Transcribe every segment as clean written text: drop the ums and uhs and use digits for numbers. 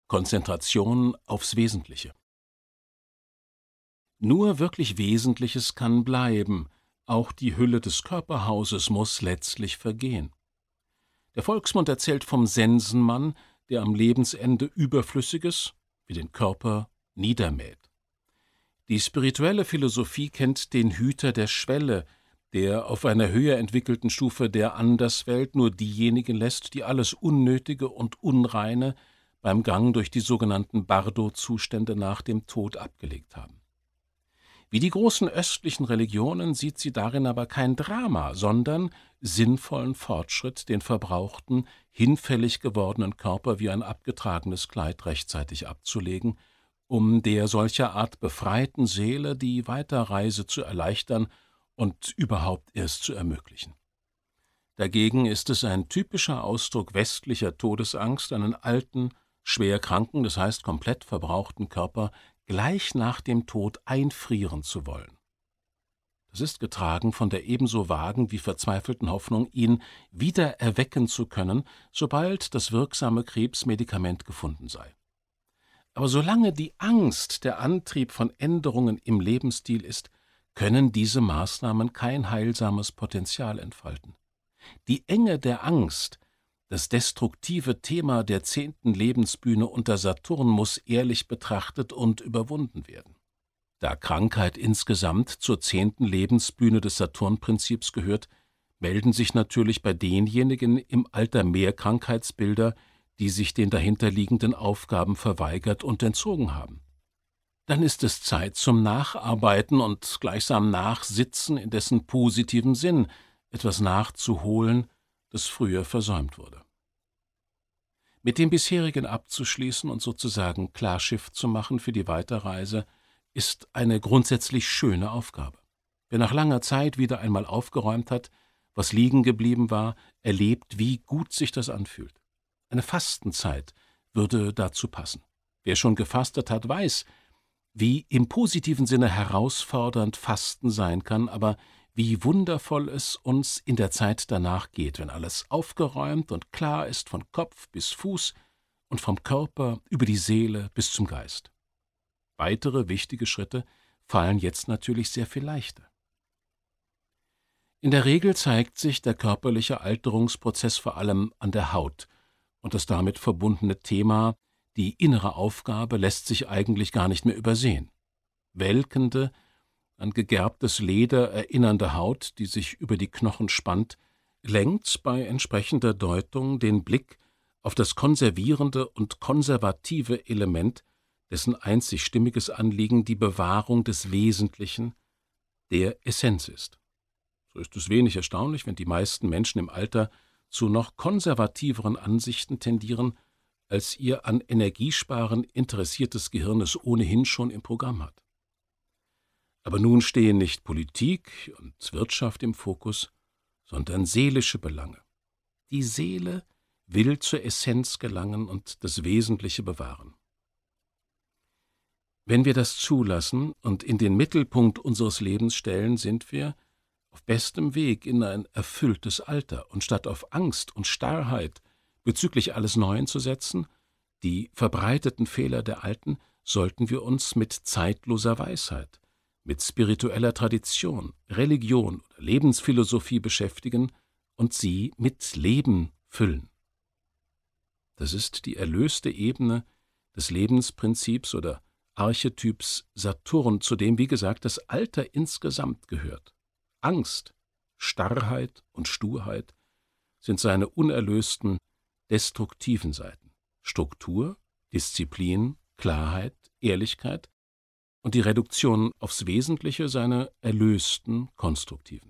Konzentration aufs Wesentliche. Nur wirklich Wesentliches kann bleiben, auch die Hülle des Körperhauses muss letztlich vergehen. Der Volksmund erzählt vom Sensenmann, der am Lebensende Überflüssiges, wie den Körper, niedermäht. Die spirituelle Philosophie kennt den Hüter der Schwelle, der auf einer höher entwickelten Stufe der Anderswelt nur diejenigen lässt, die alles Unnötige und Unreine beim Gang durch die sogenannten Bardo-Zustände nach dem Tod abgelegt haben. Wie die großen östlichen Religionen sieht sie darin aber kein Drama, sondern sinnvollen Fortschritt, den verbrauchten, hinfällig gewordenen Körper wie ein abgetragenes Kleid rechtzeitig abzulegen, um der solcher Art befreiten Seele die Weiterreise zu erleichtern und überhaupt erst zu ermöglichen. Dagegen ist es ein typischer Ausdruck westlicher Todesangst, einen alten, schwer kranken, das heißt komplett verbrauchten Körper gleich nach dem Tod einfrieren zu wollen. Das ist getragen von der ebenso vagen wie verzweifelten Hoffnung, ihn wieder erwecken zu können, sobald das wirksame Krebsmedikament gefunden sei. Aber solange die Angst der Antrieb von Änderungen im Lebensstil ist, können diese Maßnahmen kein heilsames Potenzial entfalten. Die Enge der Angst, das destruktive Thema der 10. Lebensbühne unter Saturn, muss ehrlich betrachtet und überwunden werden. Da Krankheit insgesamt zur 10. Lebensbühne des Saturnprinzips gehört, melden sich natürlich bei denjenigen im Alter mehr Krankheitsbilder, die sich den dahinterliegenden Aufgaben verweigert und entzogen haben. Dann ist es Zeit zum Nacharbeiten und gleichsam Nachsitzen in dessen positiven Sinn, etwas nachzuholen, das früher versäumt wurde. Mit dem bisherigen abzuschließen und sozusagen Klarschiff zu machen für die Weiterreise, ist eine grundsätzlich schöne Aufgabe. Wer nach langer Zeit wieder einmal aufgeräumt hat, was liegen geblieben war, erlebt, wie gut sich das anfühlt. Eine Fastenzeit würde dazu passen. Wer schon gefastet hat, weiß, wie im positiven Sinne herausfordernd Fasten sein kann, aber wie wundervoll es uns in der Zeit danach geht, wenn alles aufgeräumt und klar ist von Kopf bis Fuß und vom Körper über die Seele bis zum Geist. Weitere wichtige Schritte fallen jetzt natürlich sehr viel leichter. In der Regel zeigt sich der körperliche Alterungsprozess vor allem an der Haut, und das damit verbundene Thema, die innere Aufgabe, lässt sich eigentlich gar nicht mehr übersehen. Welkende, an gegerbtes Leder erinnernde Haut, die sich über die Knochen spannt, lenkt bei entsprechender Deutung den Blick auf das konservierende und konservative Element, dessen einzig stimmiges Anliegen die Bewahrung des Wesentlichen, der Essenz ist. So ist es wenig erstaunlich, wenn die meisten Menschen im Alter zu noch konservativeren Ansichten tendieren, als ihr an Energiesparen interessiertes Gehirn es ohnehin schon im Programm hat. Aber nun stehen nicht Politik und Wirtschaft im Fokus, sondern seelische Belange. Die Seele will zur Essenz gelangen und das Wesentliche bewahren. Wenn wir das zulassen und in den Mittelpunkt unseres Lebens stellen, sind wir auf bestem Weg in ein erfülltes Alter, und statt auf Angst und Starrheit bezüglich alles Neuen zu setzen, die verbreiteten Fehler der Alten, sollten wir uns mit zeitloser Weisheit, mit spiritueller Tradition, Religion oder Lebensphilosophie beschäftigen und sie mit Leben füllen. Das ist die erlöste Ebene des Lebensprinzips oder Archetyps Saturn, zu dem, wie gesagt, das Alter insgesamt gehört. Angst, Starrheit und Sturheit sind seine unerlösten, destruktiven Seiten. Struktur, Disziplin, Klarheit, Ehrlichkeit und die Reduktion aufs Wesentliche seine erlösten, konstruktiven.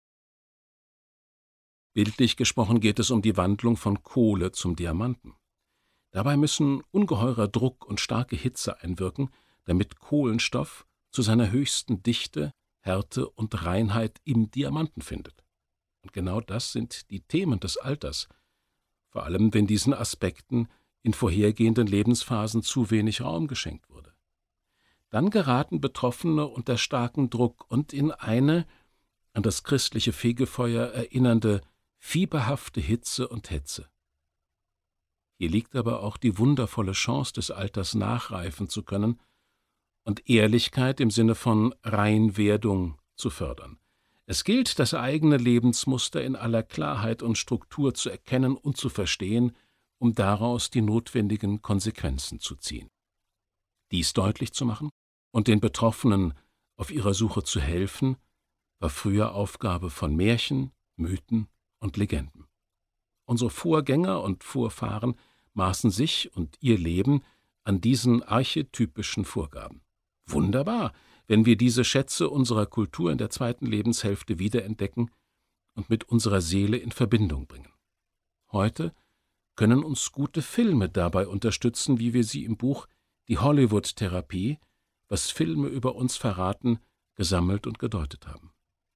Bildlich gesprochen geht es um die Wandlung von Kohle zum Diamanten. Dabei müssen ungeheurer Druck und starke Hitze einwirken, damit Kohlenstoff zu seiner höchsten Dichte, Härte und Reinheit im Diamanten findet. Und genau das sind die Themen des Alters, vor allem wenn diesen Aspekten in vorhergehenden Lebensphasen zu wenig Raum geschenkt wurde. Dann geraten Betroffene unter starken Druck und in eine an das christliche Fegefeuer erinnernde, fieberhafte Hitze und Hetze. Hier liegt aber auch die wundervolle Chance des Alters, nachreifen zu können und Ehrlichkeit im Sinne von Reinwerdung zu fördern. Es gilt, das eigene Lebensmuster in aller Klarheit und Struktur zu erkennen und zu verstehen, um daraus die notwendigen Konsequenzen zu ziehen. Dies deutlich zu machen und den Betroffenen auf ihrer Suche zu helfen, war früher Aufgabe von Märchen, Mythen und Legenden. Unsere Vorgänger und Vorfahren maßen sich und ihr Leben an diesen archetypischen Vorgaben. Wunderbar, wenn wir diese Schätze unserer Kultur in der zweiten Lebenshälfte wiederentdecken und mit unserer Seele in Verbindung bringen. Heute können uns gute Filme dabei unterstützen, wie wir sie im Buch »Die Hollywood-Therapie – Was Filme über uns verraten« gesammelt und gedeutet haben.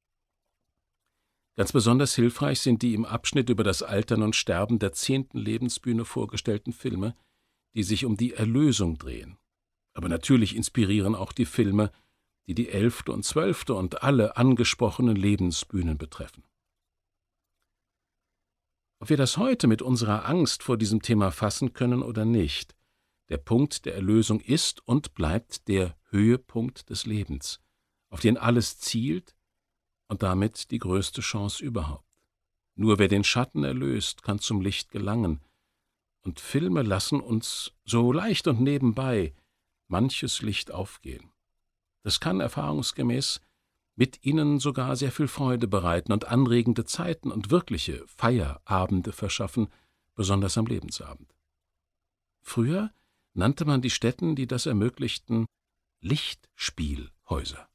Ganz besonders hilfreich sind die im Abschnitt über das Altern und Sterben der 10. Lebensbühne vorgestellten Filme, die sich um die Erlösung drehen. Aber natürlich inspirieren auch die Filme, die die 11. und 12. und alle angesprochenen Lebensbühnen betreffen. Ob wir das heute mit unserer Angst vor diesem Thema fassen können oder nicht, der Punkt der Erlösung ist und bleibt der Höhepunkt des Lebens, auf den alles zielt und damit die größte Chance überhaupt. Nur wer den Schatten erlöst, kann zum Licht gelangen, und Filme lassen uns so leicht und nebenbei manches Licht aufgehen. Das kann erfahrungsgemäß mit ihnen sogar sehr viel Freude bereiten und anregende Zeiten und wirkliche Feierabende verschaffen, besonders am Lebensabend. Früher nannte man die Stätten, die das ermöglichten, Lichtspielhäuser.